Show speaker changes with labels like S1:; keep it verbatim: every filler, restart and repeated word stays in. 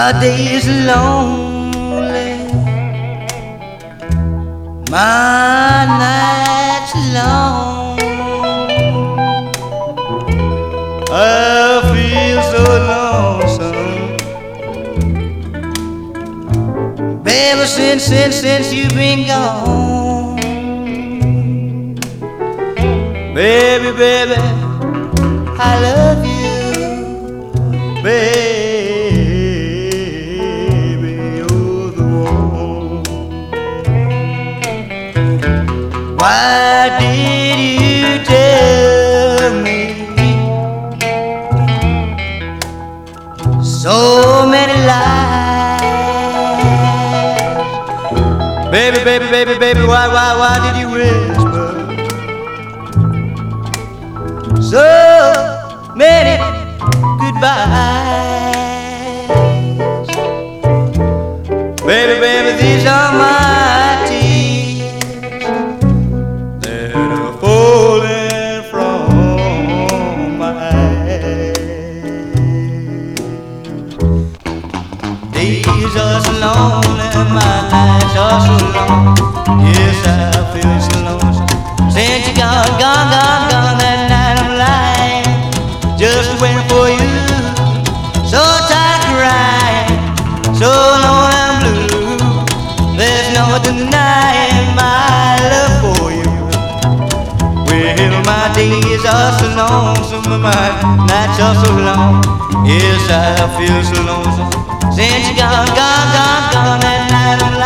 S1: My days are lonely, my nights are long. I feel so lonesome, baby, since, since, since you've been gone. Baby, baby, I love you, baby. Why did you tell me so many lies? Baby, baby, baby, baby, why, why, why did you whisper so many goodbyes? Baby, baby, these are my tears falling from my eyes. Days are so lonely, my nights are so long. Yes, I feel so lonesome since you gone, gone, gone, gone. That night I'm lying, just waiting for you. So tired crying, so lonely I'm blue. There's no denying my love for you. Well, my days are so lonesome, my nights are so long. Yes, I feel so lonesome since you gone, gone, gone, gone. That night I'm